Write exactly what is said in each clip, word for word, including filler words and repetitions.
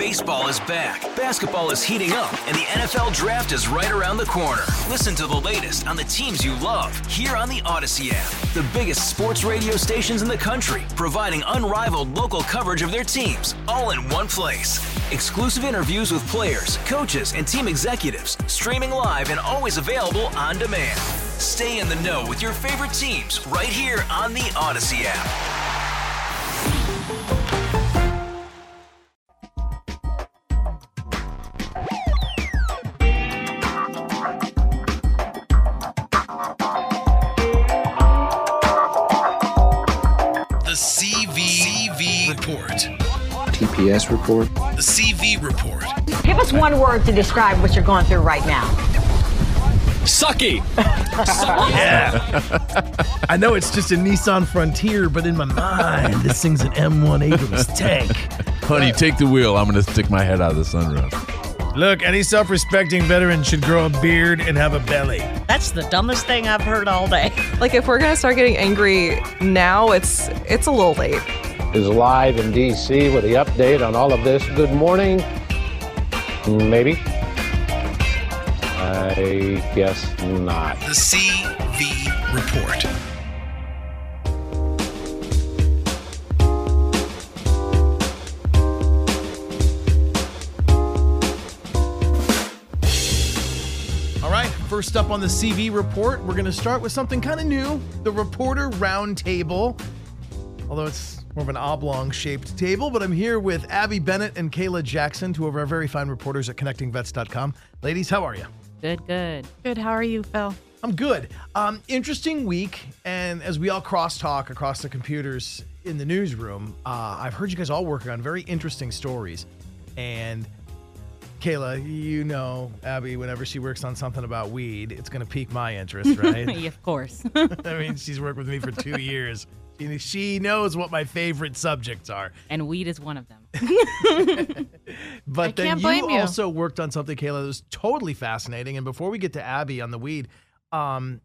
Baseball is back, basketball is heating up, and the N F L Draft is right around the corner. Listen to the latest on the teams you love here on the Odyssey app. The biggest sports radio stations in the country, providing unrivaled local coverage of their teams, all in one place. Exclusive interviews with players, coaches, and team executives, streaming live and always available on demand. Stay in the know with your favorite teams right here on the Odyssey app. The C V, C V Report. T P S Report. The C V Report. Give us one word to describe what you're going through right now. Sucky. Yeah. I know it's just a Nissan Frontier, but in my mind, this thing's an M one Abrams tank. Honey, take the wheel. I'm going to stick my head out of the sunroof. Look, any self-respecting veteran should grow a beard and have a belly. That's the dumbest thing I've heard all day. Like, if we're going to start getting angry now, it's it's a little late. Is live in D C with the update on all of this. Good morning. Maybe. I guess not. The C V Report. First up on the C V Report, we're going to start with something kind of new, the Reporter Roundtable. Although it's more of an oblong-shaped table, but I'm here with Abby Bennett and Kayla Jackson, two of our very fine reporters at connecting vets dot com. Ladies, how are you? Good, good. Good, how are you, Phil? I'm good. Um, interesting week, and as we all cross-talk across the computers in the newsroom, uh, I've heard you guys all working on very interesting stories, and Kayla, you know, Abby, whenever she works on something about weed, it's going to pique my interest, right? Yeah, of course. I mean, she's worked with me for two years. She, she knows what my favorite subjects are. And weed is one of them. But I then can't you, blame you also worked on something, Kayla, that was totally fascinating. And before we get to Abby on the weed, um,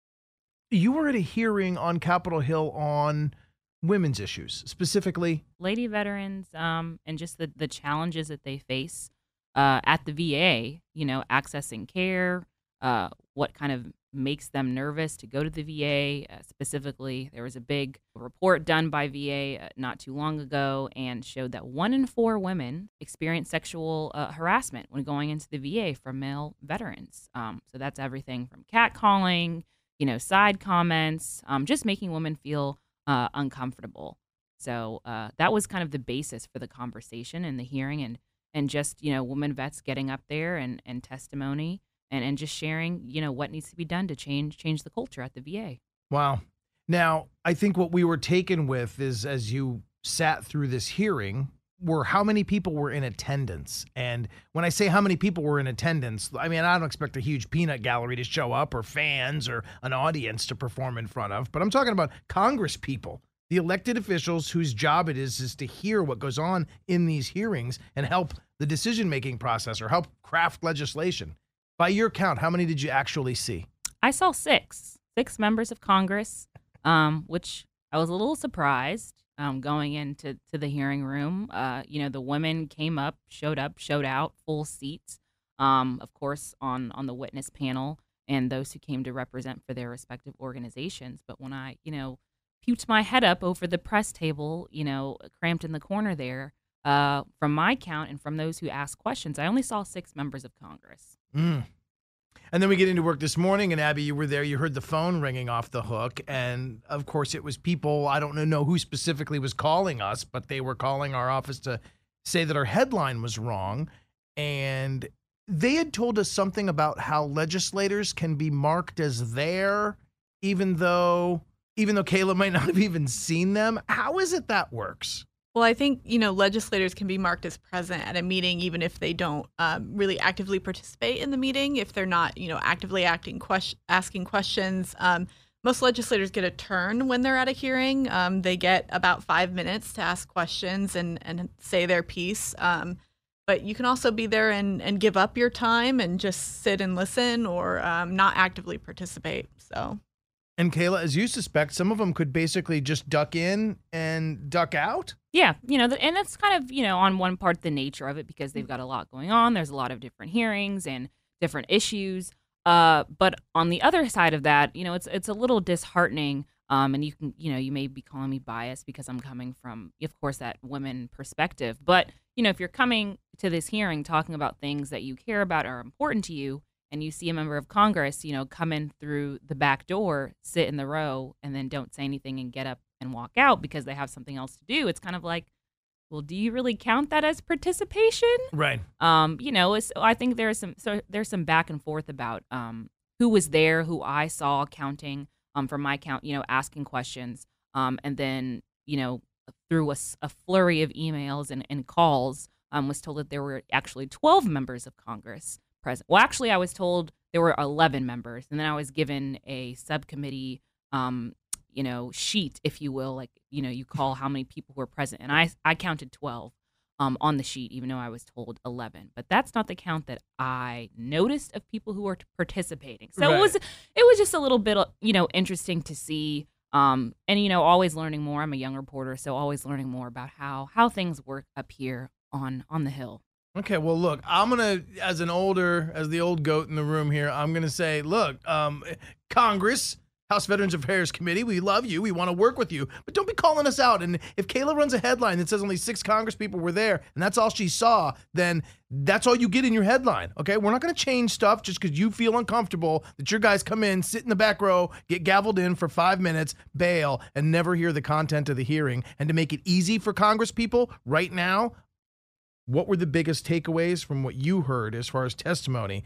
you were at a hearing on Capitol Hill on women's issues, specifically lady veterans, um, and just the, the challenges that they face. Uh, at the V A, you know, accessing care, uh, what kind of makes them nervous to go to the V A. Uh, specifically, there was a big report done by V A uh, not too long ago and showed that one in four women experience sexual uh, harassment when going into the V A from male veterans. Um, so that's everything from catcalling, you know, side comments, um, just making women feel uh, uncomfortable. So uh, that was kind of the basis for the conversation and the hearing, and And just, you know, women vets getting up there and, and testimony and, and just sharing, you know, what needs to be done to change change the culture at the V A. Wow. Now, I think what we were taken with is, as you sat through this hearing, were how many people were in attendance. And when I say how many people were in attendance, I mean, I don't expect a huge peanut gallery to show up or fans or an audience to perform in front of, but I'm talking about Congress people. The elected officials whose job it is is to hear what goes on in these hearings and help the decision-making process or help craft legislation. By your count, how many did you actually see? I saw six, six members of Congress, um, which I was a little surprised um, going into to the hearing room. Uh, you know, the women came up, showed up, showed out, full seats, um, of course, on, on the witness panel and those who came to represent for their respective organizations. But when I, you know, puked my head up over the press table, you know, cramped in the corner there. Uh, from my count and from those who asked questions, I only saw six members of Congress. Mm. And then we get into work this morning, and Abby, you were there. You heard the phone ringing off the hook. And, of course, it was people, I don't know who specifically was calling us, but they were calling our office to say that our headline was wrong. And they had told us something about how legislators can be marked as there, even though... even though Kayla might not have even seen them. How is it that works? Well, I think, you know, legislators can be marked as present at a meeting even if they don't um, really actively participate in the meeting, if they're not, you know, actively acting question, asking questions. Um, most legislators get a turn when they're at a hearing. Um, they get about five minutes to ask questions and, and say their piece. Um, but you can also be there and, and give up your time and just sit and listen or um, not actively participate. So. And Kayla, as you suspect, some of them could basically just duck in and duck out? Yeah, you know, and that's kind of, you know, on one part the nature of it because they've got a lot going on. There's a lot of different hearings and different issues. Uh, but on the other side of that, you know, it's it's a little disheartening. Um, and you can, you know, you may be calling me biased because I'm coming from, of course, that women perspective. But, you know, if you're coming to this hearing talking about things that you care about are important to you, and you see a member of Congress, you know, come in through the back door, sit in the row, and then don't say anything and get up and walk out because they have something else to do, it's kind of like, well, do you really count that as participation? Right. Um, you know, it's, I think there's some so there's some back and forth about um, who was there, who I saw counting um, from my count, you know, asking questions, um, and then, you know, through a, a flurry of emails and, and calls, um, was told that there were actually twelve members of Congress present. Well, actually, I was told there were eleven members, and then I was given a subcommittee, um, you know, sheet, if you will, like, you know, you call how many people were present, and I I counted twelve um, on the sheet, even though I was told eleven. But that's not the count that I noticed of people who were participating. So right. it was it was just a little bit, you know, interesting to see, um, and you know, always learning more. I'm a young reporter, so always learning more about how how things work up here on on the Hill. Okay, well, look, I'm going to, as an older, as the old goat in the room here, I'm going to say, look, um, Congress, House Veterans Affairs Committee, we love you. We want to work with you. But don't be calling us out. And if Kayla runs a headline that says only six Congress people were there, and that's all she saw, then that's all you get in your headline, okay? We're not going to change stuff just because you feel uncomfortable that your guys come in, sit in the back row, get gavelled in for five minutes, bail, and never hear the content of the hearing. And to make it easy for Congress people right now, what were the biggest takeaways from what you heard as far as testimony?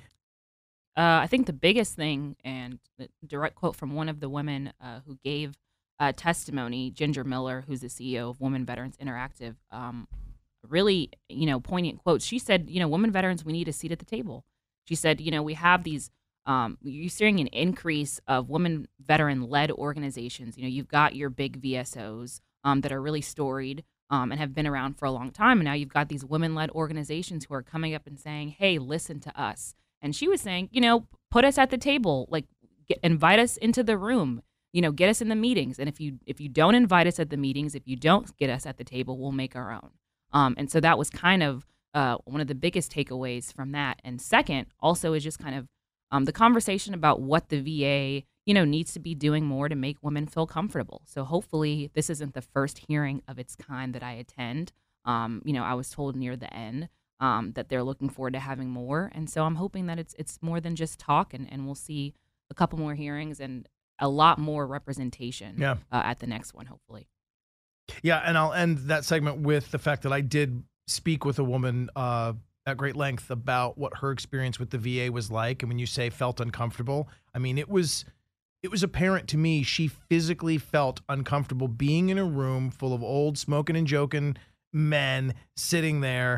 Uh, I think the biggest thing, and the direct quote from one of the women uh, who gave uh, testimony, Ginger Miller, who's the C E O of Women Veterans Interactive, um, really, you know, poignant quotes. She said, you know, women veterans, we need a seat at the table. She said, you know, we have these, um, you're seeing an increase of women veteran-led organizations. You know, you've got your big V S Os um, that are really storied, Um, and have been around for a long time. And now you've got these women-led organizations who are coming up and saying, hey, listen to us. And she was saying, you know, put us at the table, like get, invite us into the room, you know, get us in the meetings. And if you if you don't invite us at the meetings, if you don't get us at the table, we'll make our own. Um, and so that was kind of uh, one of the biggest takeaways from that. And second, also is just kind of um, the conversation about what the V A, you know, needs to be doing more to make women feel comfortable. So hopefully this isn't the first hearing of its kind that I attend. Um, you know, I was told near the end um, that they're looking forward to having more. And so I'm hoping that it's it's more than just talk, and, and we'll see a couple more hearings and a lot more representation yeah. uh, at the next one, hopefully. Yeah, and I'll end that segment with the fact that I did speak with a woman uh, at great length about what her experience with the V A was like. And when you say felt uncomfortable, I mean, it was... It was apparent to me she physically felt uncomfortable being in a room full of old smoking and joking men sitting there,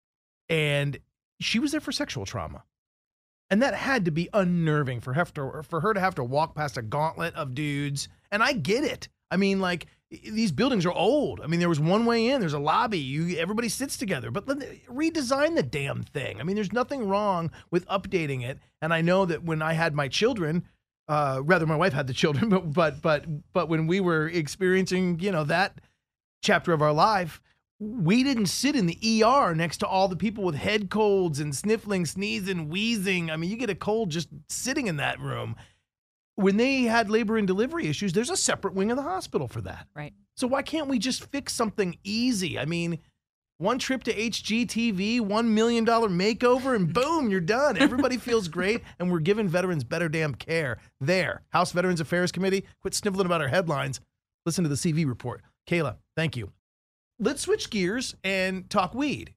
and she was there for sexual trauma. And that had to be unnerving for her to, for her to have to walk past a gauntlet of dudes. And I get it. I mean, like, these buildings are old. I mean, there was one way in, there's a lobby, you everybody sits together, but let, redesign the damn thing. I mean, there's nothing wrong with updating it. And I know that when I had my children, Uh, rather, my wife had the children, but but but but when we were experiencing, you know, that chapter of our life, we didn't sit in the E R next to all the people with head colds and sniffling, sneezing, wheezing. I mean, you get a cold just sitting in that room. When they had labor and delivery issues, there's a separate wing of the hospital for that. Right. So why can't we just fix something easy? I mean, one trip to H G T V, one million dollars makeover, and boom, you're done. Everybody feels great, and we're giving veterans better damn care. There, House Veterans Affairs Committee, quit sniveling about our headlines. Listen to the C V report. Kayla, thank you. Let's switch gears and talk weed.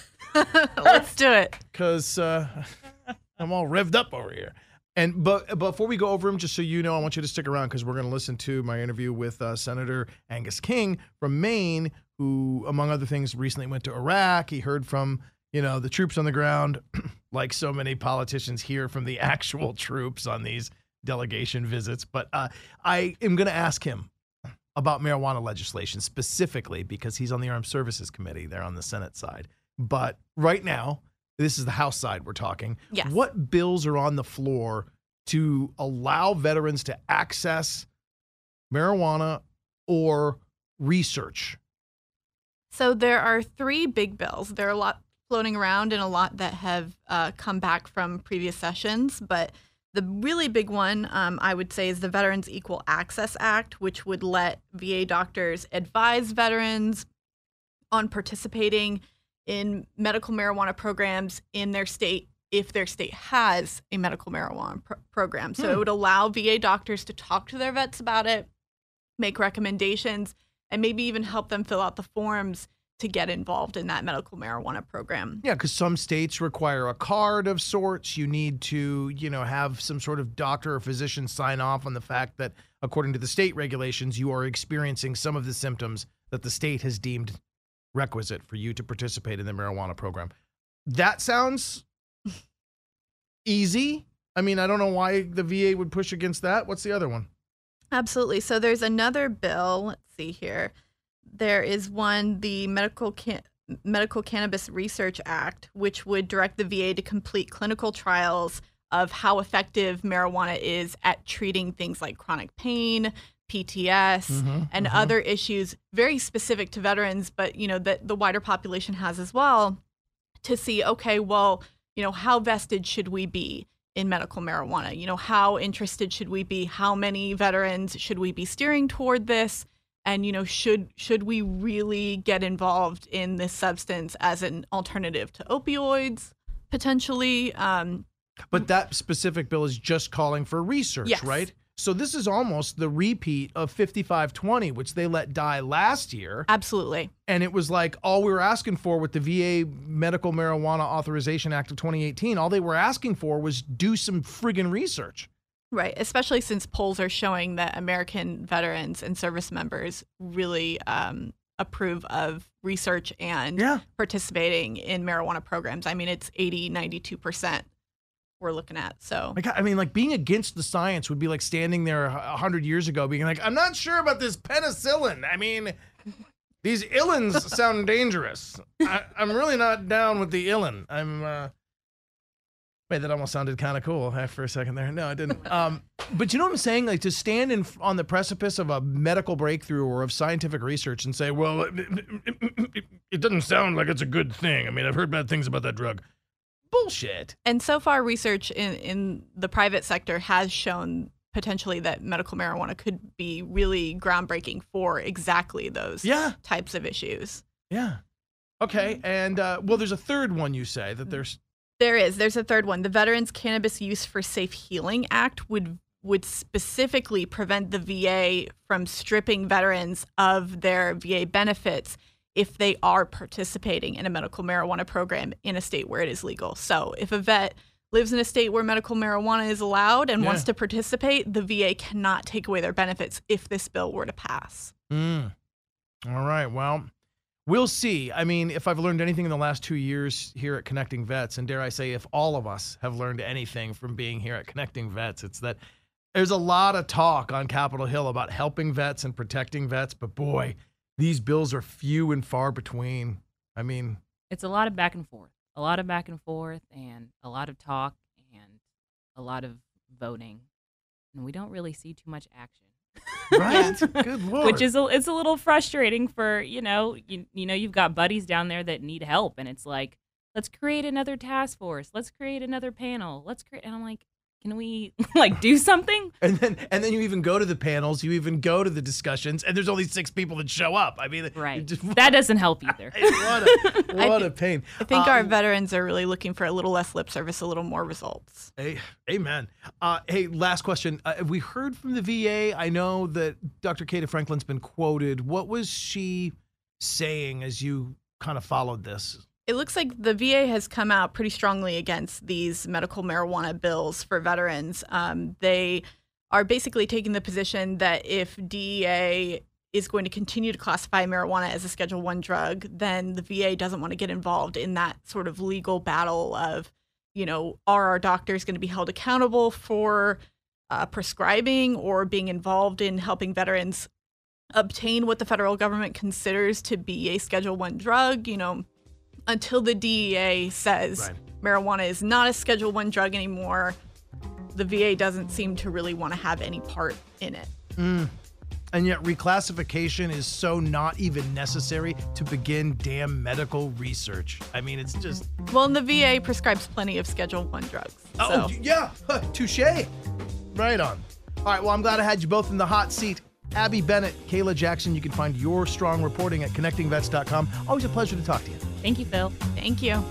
Let's do it. Because uh, I'm all revved up over here. And but before we go over them, just so you know, I want you to stick around because we're going to listen to my interview with uh, Senator Angus King from Maine, who, among other things, recently went to Iraq. He heard from, you know, the troops on the ground, like so many politicians hear from the actual troops on these delegation visits. But uh, I am going to ask him about marijuana legislation specifically because he's on the Armed Services Committee there on the Senate side. But right now, this is the House side we're talking. Yes. What bills are on the floor to allow veterans to access marijuana or research So there are three big bills. There are a lot floating around and a lot that have uh, come back from previous sessions. But the really big one, um, I would say, is the Veterans Equal Access Act, which would let V A doctors advise veterans on participating in medical marijuana programs in their state if their state has a medical marijuana pr- program. So Hmm. it would allow V A doctors to talk to their vets about it, make recommendations, and maybe even help them fill out the forms to get involved in that medical marijuana program. Yeah, because some states require a card of sorts. You need to, you know, have some sort of doctor or physician sign off on the fact that, according to the state regulations, you are experiencing some of the symptoms that the state has deemed requisite for you to participate in the marijuana program. That sounds easy. I mean, I don't know why the V A would push against that. What's the other one? Absolutely. So there's another bill. Let's see here. There is one, the Medical Can- Medical Cannabis Research Act, which would direct the V A to complete clinical trials of how effective marijuana is at treating things like chronic pain, P T S, Mm-hmm, and mm-hmm. other issues very specific to veterans, but you know that the wider population has as well, to see, okay, well, you know, how vested should we be in medical marijuana? You know, how interested should we be? How many veterans should we be steering toward this? And, you know, should should we really get involved in this substance as an alternative to opioids, potentially? Um, But that specific bill is just calling for research, Yes. right? So this is almost the repeat of fifty-five twenty, which they let die last year. Absolutely. And it was like all we were asking for with the V A Medical Marijuana Authorization Act of twenty eighteen, all they were asking for was do some friggin' research. Right, especially since polls are showing that American veterans and service members really um, approve of research and Yeah. participating in marijuana programs. I mean, it's eighty, ninety-two percent we're looking at. So, Like, I mean, like being against the science would be like standing there a hundred years ago being like, I'm not sure about this penicillin. I mean, these illins sound dangerous. I, I'm really not down with the illin. I'm, uh, wait, that almost sounded kind of cool eh, for a second there. No, it didn't. Um, but you know what I'm saying? Like to stand in on the precipice of a medical breakthrough or of scientific research and say, well, it, it, it doesn't sound like it's a good thing. I mean, I've heard bad things about that drug. Bullshit. and so far, research in, in the private sector has shown potentially that medical marijuana could be really groundbreaking for exactly those Yeah. types of issues. Yeah. Okay. And, uh, well, there's a third one you say that there's. There is. There's a third one. The Veterans Cannabis Use for Safe Healing Act would would specifically prevent the V A from stripping veterans of their V A benefits if they are participating in a medical marijuana program in a state where it is legal. So if a vet lives in a state where medical marijuana is allowed and Yeah. wants to participate, the V A cannot take away their benefits if this bill were to pass. Mm. All right. Well, we'll see. I mean, if I've learned anything in the last two years here at Connecting Vets, and dare I say, if all of us have learned anything from being here at Connecting Vets, it's that there's a lot of talk on Capitol Hill about helping vets and protecting vets, but boy, these bills are few and far between. I mean, It's a lot of back and forth, a lot of back and forth, and a lot of talk, and a lot of voting, and we don't really see too much action. right? Good Lord. Which is a, it's a little frustrating for, you know, you, you know, you've got buddies down there that need help, and it's like, let's create another task force, let's create another panel, let's create, and I'm like, can we like do something? And then, and then you even go to the panels, you even go to the discussions, and there's only six people that show up. I mean, Right. just- That doesn't help either. what a, what a pain. I think our Um, veterans are really looking for a little less lip service, a little more results. Hey, amen. Uh, hey, last question. Uh, have we heard from the V A? I know that Doctor Kata Franklin's been quoted. What was she saying as you kind of followed this? It looks like the V A has come out pretty strongly against these medical marijuana bills for veterans. Um, they are basically taking the position that if D E A is going to continue to classify marijuana as a Schedule One drug, then the V A doesn't want to get involved in that sort of legal battle of, you know, are our doctors going to be held accountable for uh, prescribing or being involved in helping veterans obtain what the federal government considers to be a Schedule One drug, you know, until the D E A says Right. marijuana is not a Schedule One drug anymore, the V A doesn't seem to really want to have any part in it. Mm. And yet reclassification is so not even necessary to begin damn medical research. I mean, it's just... Well, and the V A prescribes plenty of Schedule One drugs. Oh, so. yeah. Huh, touche. Right on. All right, well, I'm glad I had you both in the hot seat. Abby Bennett, Kayla Jackson, you can find your strong reporting at connecting vets dot com. Always a pleasure to talk to you. Thank you, Phil. Thank you.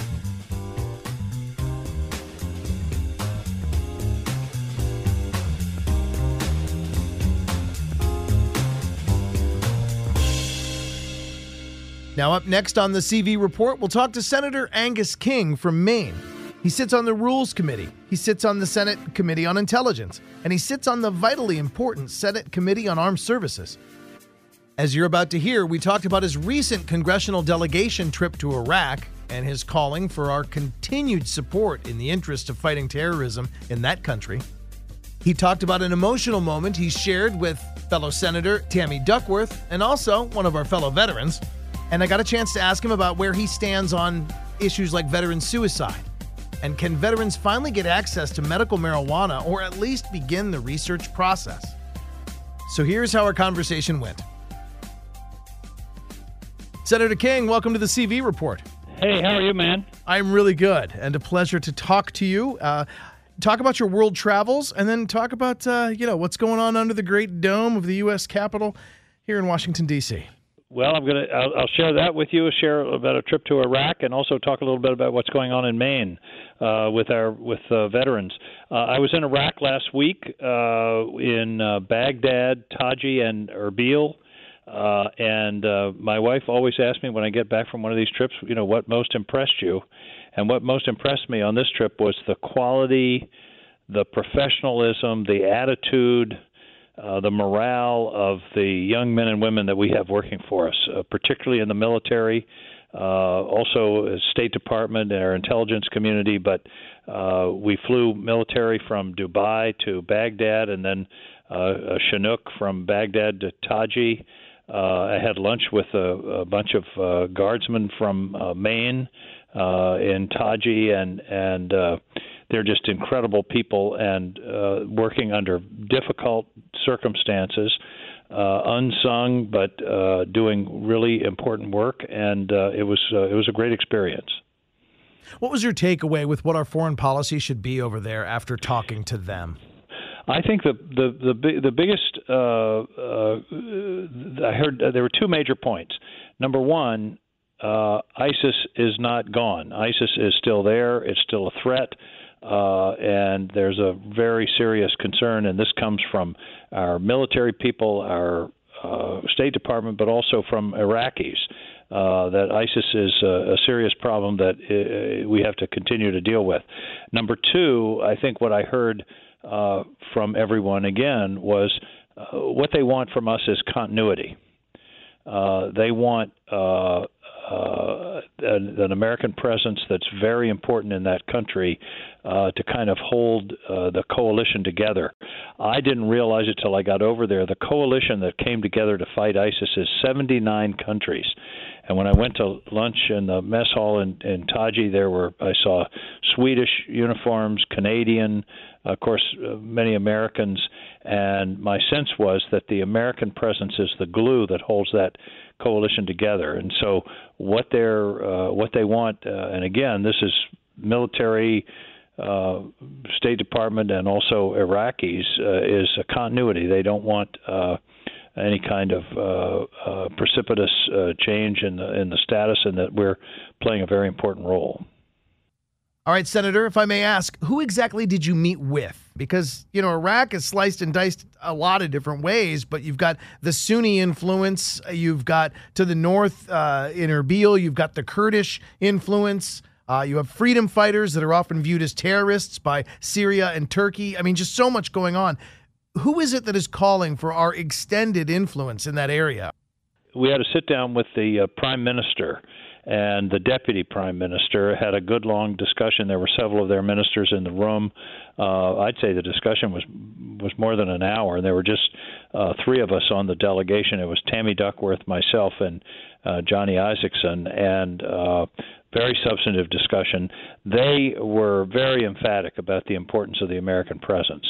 Now up next on the C V Report, we'll talk to Senator Angus King from Maine. He sits on the Rules Committee, he sits on the Senate Committee on Intelligence, and he sits on the vitally important Senate Committee on Armed Services. As you're about to hear, we talked about his recent congressional delegation trip to Iraq and his calling for our continued support in the interest of fighting terrorism in that country. He talked about an emotional moment he shared with fellow Senator Tammy Duckworth and also one of our fellow veterans. And I got a chance to ask him about where he stands on issues like veteran suicide. And can veterans finally get access to medical marijuana or at least begin the research process? So here's how our conversation went. Senator King, welcome to the C V Report. Hey, how are you, man? I'm really good, and a pleasure to talk to you. Uh, talk about your world travels, and then talk about uh, you know what's going on under the great dome of the U S Capitol here in Washington, D C Well, I'm gonna I'll, I'll share that with you. Share about a trip to Iraq, and also talk a little bit about what's going on in Maine uh, with our with uh, veterans. Uh, I was in Iraq last week uh, in uh, Baghdad, Taji, and Erbil. Uh, and uh, my wife always asks me when I get back from one of these trips, you know, what most impressed you. And what most impressed me on this trip was the quality, the professionalism, the attitude, uh, the morale of the young men and women that we have working for us, uh, particularly in the military, uh, also State Department and our intelligence community. But uh, we flew military from Dubai to Baghdad, and then uh, Chinook from Baghdad to Taji. Uh, I had lunch with a, a bunch of uh, guardsmen from uh, Maine uh, in Taji, and and uh, they're just incredible people and uh, working under difficult circumstances, uh, unsung but uh, doing really important work, and uh, it was uh, it was a great experience. What was your takeaway with what our foreign policy should be over there after talking to them? I think the the the, the biggest uh, uh, I heard uh, there were two major points. Number one, uh, ISIS is not gone. ISIS is still there. It's still a threat, uh, and there's a very serious concern. And this comes from our military people, our uh, State Department, but also from Iraqis. Uh, that ISIS is a, a serious problem that uh, we have to continue to deal with. Number two, I think what I heard Uh, from everyone again was uh, what they want from us is continuity. Uh, they want uh, uh, an, an American presence that's very important in that country uh, to kind of hold uh, the coalition together. I didn't realize it till I got over there. The coalition that came together to fight ISIS is seventy-nine countries. And when I went to lunch in the mess hall in, in Taji, there were I saw Swedish uniforms, Canadian, of course, uh, many Americans, and my sense was that the American presence is the glue that holds that coalition together. And so, what they're uh, what they want, uh, and again, this is military, uh, State Department, and also Iraqis, uh, is a continuity. They don't want Uh, any kind of uh, uh, precipitous uh, change in the in the status, and that we're playing a very important role. All right, Senator, if I may ask, who exactly did you meet with? Because, you know, Iraq is sliced and diced a lot of different ways, but you've got the Sunni influence, you've got to the north uh, in Erbil, you've got the Kurdish influence, uh, you have freedom fighters that are often viewed as terrorists by Syria and Turkey. I mean, just so much going on. Who is it that is calling for our extended influence in that area? We had a sit down with the uh, Prime Minister and the Deputy Prime Minister, had a good long discussion. There were several of their ministers in the room. Uh, I'd say the discussion was was more than an hour. There were just uh, three of us on the delegation. It was Tammy Duckworth, myself, and uh, Johnny Isaacson, and uh, very substantive discussion. They were very emphatic about the importance of the American presence.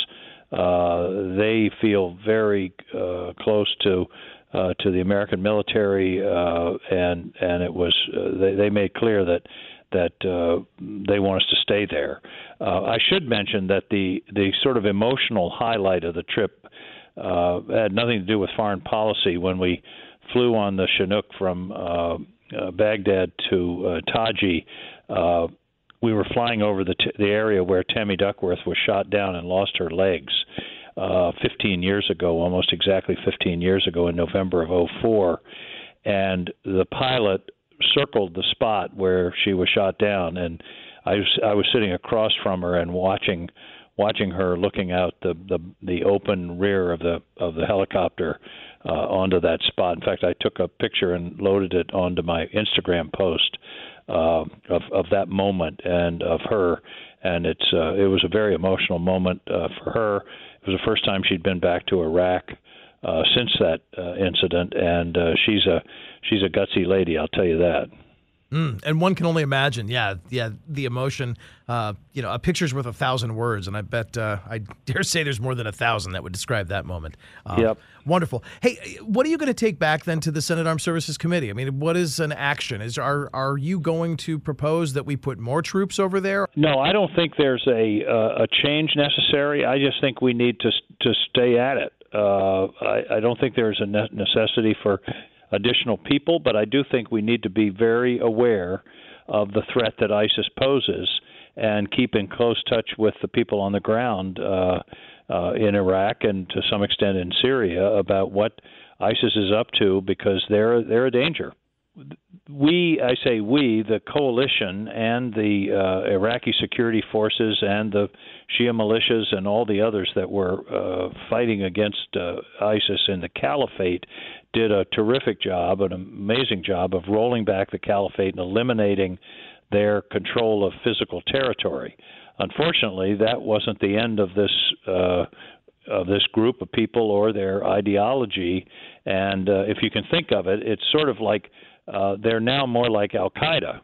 Uh, they feel very uh, close to uh, to the American military, uh, and and it was uh, they, they made clear that that uh, they want us to stay there. Uh, I should mention that the the sort of emotional highlight of the trip uh, had nothing to do with foreign policy. When we flew on the Chinook from uh, uh, Baghdad to uh, Taji, uh, we were flying over the t- the area where Tammy Duckworth was shot down and lost her legs uh, fifteen years ago, almost exactly fifteen years ago in November of oh four. And the pilot circled the spot where she was shot down, and I was, I was sitting across from her and watching watching her looking out the, the, the open rear of the of the helicopter uh, onto that spot. In fact, I took a picture and loaded it onto my Instagram post uh, of of that moment and of her, and it's uh, it was a very emotional moment uh, for her. It was the first time she'd been back to Iraq uh, since that uh, incident, and uh, she's a she's a gutsy lady, I'll tell you that. Mm, and one can only imagine, yeah, yeah, the emotion. Uh, you know, a picture's worth a thousand words, and I bet uh, I dare say there's more than a thousand that would describe that moment. Uh, yep. Wonderful. Hey, what are you going to take back then to the Senate Armed Services Committee? I mean, what is an action? Is are are you going to propose that we put more troops over there? No, I don't think there's a uh, a change necessary. I just think we need to to stay at it. Uh, I, I don't think there's a ne- necessity for additional people, but I do think we need to be very aware of the threat that ISIS poses and keep in close touch with the people on the ground uh, uh, in Iraq and to some extent in Syria about what ISIS is up to, because they're they're a danger. We, I say we, the coalition and the uh, Iraqi security forces and the Shia militias and all the others that were uh, fighting against uh, ISIS in the caliphate did a terrific job, an amazing job of rolling back the caliphate and eliminating their control of physical territory. Unfortunately, that wasn't the end of this uh, of this group of people or their ideology. And uh, if you can think of it, it's sort of like uh, they're now more like Al-Qaeda.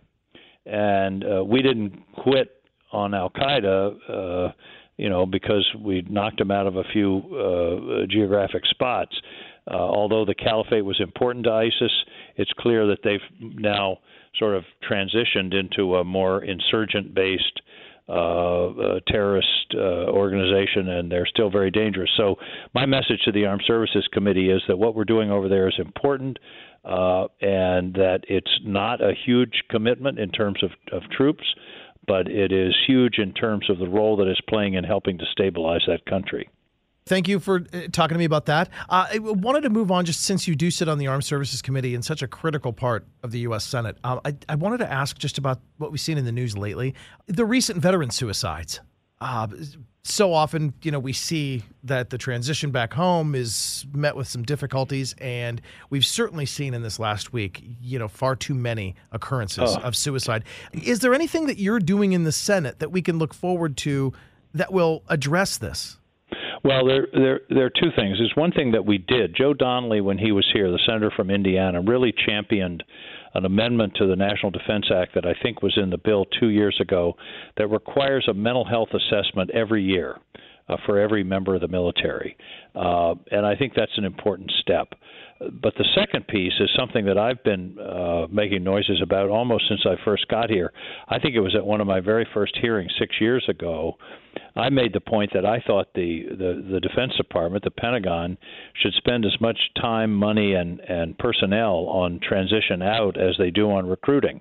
And uh, we didn't quit on Al-Qaeda, uh, you know, because we knocked them out of a few uh, geographic spots. Uh, although the caliphate was important to ISIS, it's clear that they've now sort of transitioned into a more insurgent-based uh, uh, terrorist uh, organization, and they're still very dangerous. So my message to the Armed Services Committee is that what we're doing over there is important, uh, and that it's not a huge commitment in terms of, of troops, but it is huge in terms of the role that it's playing in helping to stabilize that country. Thank you for uh, talking to me about that. Uh, I wanted to move on, just since you do sit on the Armed Services Committee and such a critical part of the U S Senate. Uh, I, I wanted to ask just about what we've seen in the news lately. The recent veteran suicides. Uh, so often, you know, we see that the transition back home is met with some difficulties, and we've certainly seen in this last week, you know, far too many occurrences oh. of suicide. Is there anything that you're doing in the Senate that we can look forward to that will address this? Well, there, there, there are two things. There's one thing that we did. Joe Donnelly, when he was here, the senator from Indiana, really championed an amendment to the National Defense Act that I think was in the bill two years ago that requires a mental health assessment every year uh, for every member of the military. Uh, and I think that's an important step. But the second piece is something that I've been uh, making noises about almost since I first got here. I think it was at one of my very first hearings six years ago. I made the point that I thought the, the, the Defense Department, the Pentagon, should spend as much time, money, and, and personnel on transition out as they do on recruiting.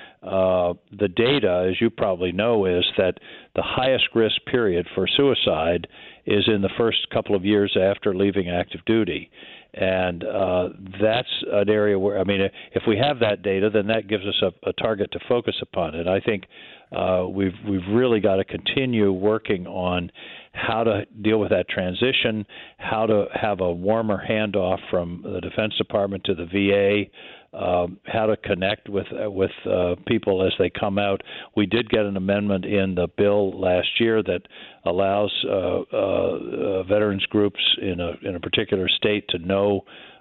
Uh, the data, as you probably know, is that the highest risk period for suicide is in the first couple of years after leaving active duty. And uh, that's an area where, I mean, if we have that data, then that gives us a, a target to focus upon. And I think uh, we've we've really got to continue working on how to deal with that transition, how to have a warmer handoff from the Defense Department to the V A, um, how to connect with uh, with uh, people as they come out. We did get an amendment in the bill last year that allows uh, uh, uh, veterans groups in a in a particular state to know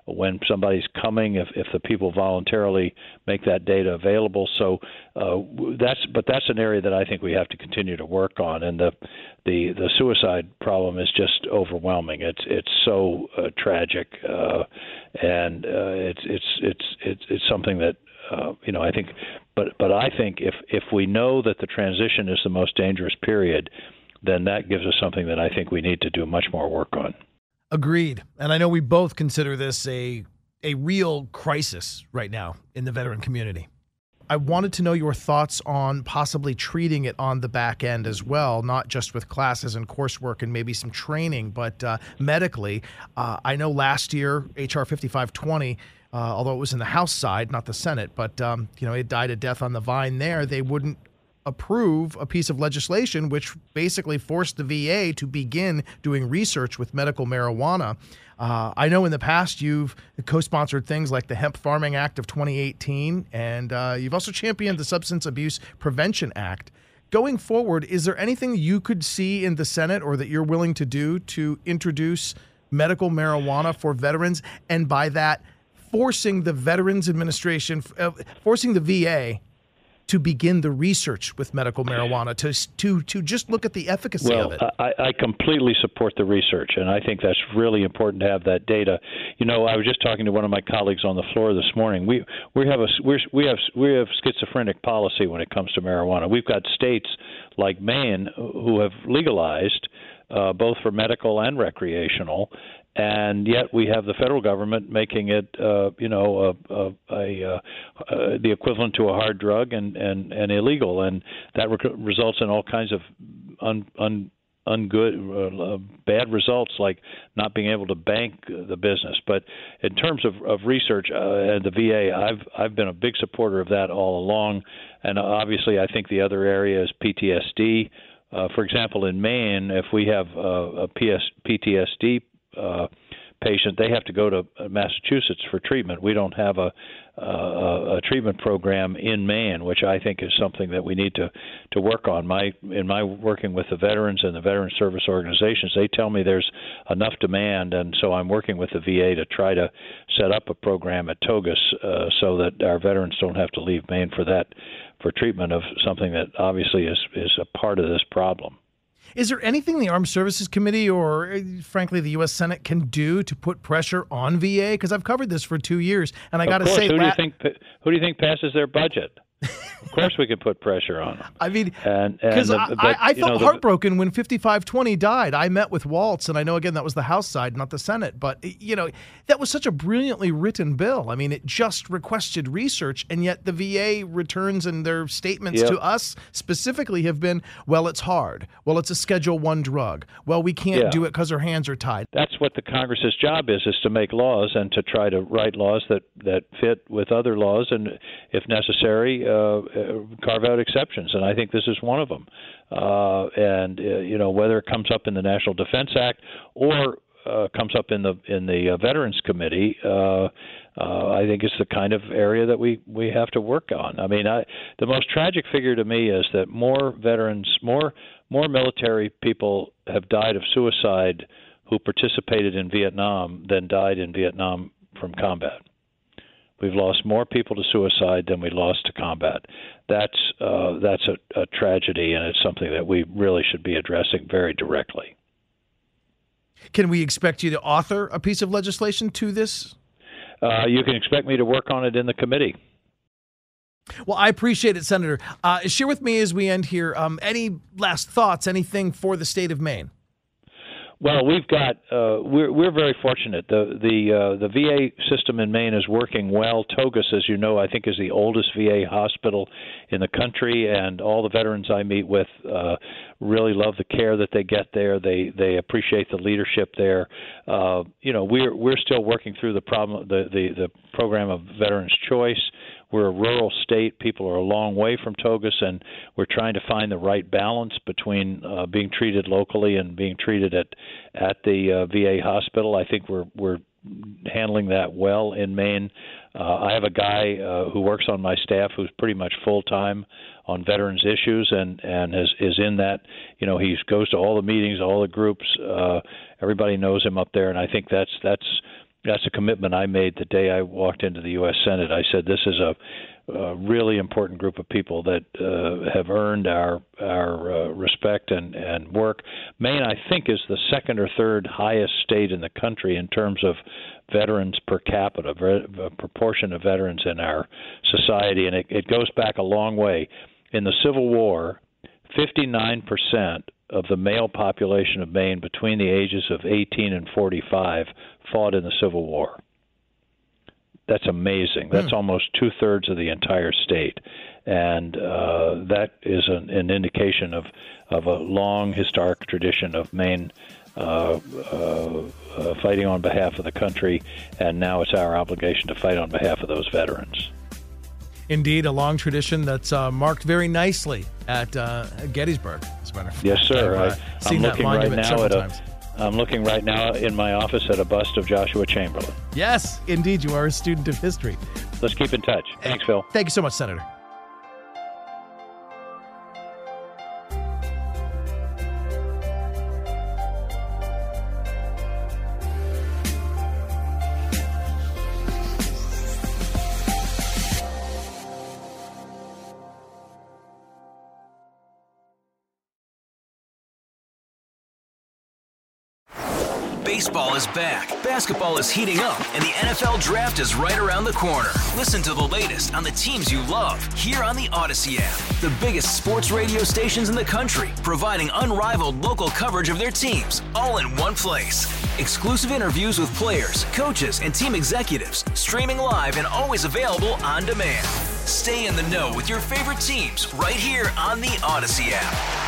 when somebody's coming, if, if the people voluntarily make that data available. So uh, that's but that's an area that I think we have to continue to work on. And the the, the suicide problem is just overwhelming. It's it's so uh, tragic, uh, and uh, it's it's it's it's it's something that uh, you know I think. But but I think if if we know that the transition is the most dangerous period, then that gives us something that I think we need to do much more work on. Agreed. And I know we both consider this a a real crisis right now in the veteran community. I wanted to know your thoughts on possibly treating it on the back end as well, not just with classes and coursework and maybe some training, but uh, medically. Uh, I know last year, H R fifty-five twenty, uh, although it was in the House side, not the Senate, but um, you know, it died a death on the vine there. They wouldn't approve a piece of legislation which basically forced the V A to begin doing research with medical marijuana. Uh, I know in the past you've co-sponsored things like the Hemp Farming Act of twenty eighteen, and uh, you've also championed the Substance Abuse Prevention Act. Going forward, is there anything you could see in the Senate or that you're willing to do to introduce medical marijuana for veterans, and by that forcing the Veterans Administration, uh, forcing the V A to begin the research with medical marijuana, to to to just look at the efficacy well, of it? I, I completely support the research, and I think that's really important to have that data. You know, I was just talking to one of my colleagues on the floor this morning. We we have a we're, we have we have schizophrenic policy when it comes to marijuana. We've got states like Maine who have legalized uh, both for medical and recreational. And yet we have the federal government making it, uh, you know, a, a, a, uh, uh, the equivalent to a hard drug and, and, and illegal, and that re- results in all kinds of un, un, ungood, uh, bad results, like not being able to bank the business. But in terms of, of research uh, and the V A, I've I've been a big supporter of that all along, and obviously I think the other area is P T S D. Uh, for example, in Maine, if we have uh, a P S, P T S D Uh, patient, they have to go to Massachusetts for treatment. We don't have a, a, a treatment program in Maine, which I think is something that we need to, to work on. My in my working with the veterans and the veteran service organizations, they tell me there's enough demand, and so I'm working with the V A to try to set up a program at Togus uh, so that our veterans don't have to leave Maine for that for treatment of something that obviously is is a part of this problem. Is there anything the Armed Services Committee or, frankly, the U S Senate can do to put pressure on V A? Because I've covered this for two years, and I got to say, who do you think who do you think passes their budget? Of course, we can put pressure on them. I mean, because I, I, I felt know, heartbroken the, when fifty-five twenty died. I met with Waltz, and I know, again, that was the House side, not the Senate. But, you know, that was such a brilliantly written bill. I mean, it just requested research, and yet the V A returns and their statements yep. to us specifically have been, well, it's hard. Well, it's a Schedule One drug. Well, we can't yeah. do it because our hands are tied. That's what the Congress's job is, is to make laws and to try to write laws that, that fit with other laws, and if necessary, uh, carve out exceptions, and I think this is one of them. Uh, and uh, you know, whether it comes up in the National Defense Act or uh, comes up in the in the uh, Veterans Committee, uh, uh, I think it's the kind of area that we, we have to work on. I mean, I, the most tragic figure to me is that more veterans, more more military people have died of suicide who participated in Vietnam than died in Vietnam from combat. We've lost more people to suicide than we lost to combat. That's uh, that's a, a tragedy, and it's something that we really should be addressing very directly. Can we expect you to author a piece of legislation to this? Uh, you can expect me to work on it in the committee. Well, I appreciate it, Senator. Uh, share with me as we end here um, any last thoughts, anything for the state of Maine. Well, we've got uh, we're we're very fortunate. The the uh, the V A system in Maine is working well. Togus, as you know, I think is the oldest V A hospital in the country, and all the veterans I meet with uh, really love the care that they get there. They they appreciate the leadership there. Uh, you know, we're we're still working through the problem the the, the program of Veterans Choice. We're a rural state. People are a long way from Togus, and we're trying to find the right balance between uh, being treated locally and being treated at at the uh, V A hospital. I think we're we're handling that well in Maine. Uh, I have a guy uh, who works on my staff who's pretty much full time on veterans issues, and and is is in that. You know, he goes to all the meetings, all the groups. Uh, everybody knows him up there, and I think that's that's. that's a commitment I made the day I walked into the U S Senate. I said this is a, a really important group of people that uh, have earned our our uh, respect and, and work. Maine, I think, is the second or third highest state in the country in terms of veterans per capita, a proportion of veterans in our society, and it, it goes back a long way. In the Civil War, fifty-nine percent of the male population of Maine between the ages of eighteen and forty-five fought in the Civil War. That's amazing. That's mm. almost two-thirds of the entire state. And uh, that is an, an indication of, of a long historic tradition of Maine uh, uh, uh, fighting on behalf of the country, and now it's our obligation to fight on behalf of those veterans. Indeed, a long tradition that's uh, marked very nicely at uh, Gettysburg, as a matter of fact. Yes, sir. I've uh, I, seen I'm that looking monument right now at times. a. I'm looking right now in my office at a bust of Joshua Chamberlain. Yes, indeed, you are a student of history. Let's keep in touch. Thanks, Phil. Thank you so much, Senator. Baseball is back, basketball is heating up, and the N F L Draft is right around the corner. Listen to the latest on the teams you love here on the Odyssey app. The biggest sports radio stations in the country, providing unrivaled local coverage of their teams, all in one place. Exclusive interviews with players, coaches, and team executives, streaming live and always available on demand. Stay in the know with your favorite teams right here on the Odyssey app.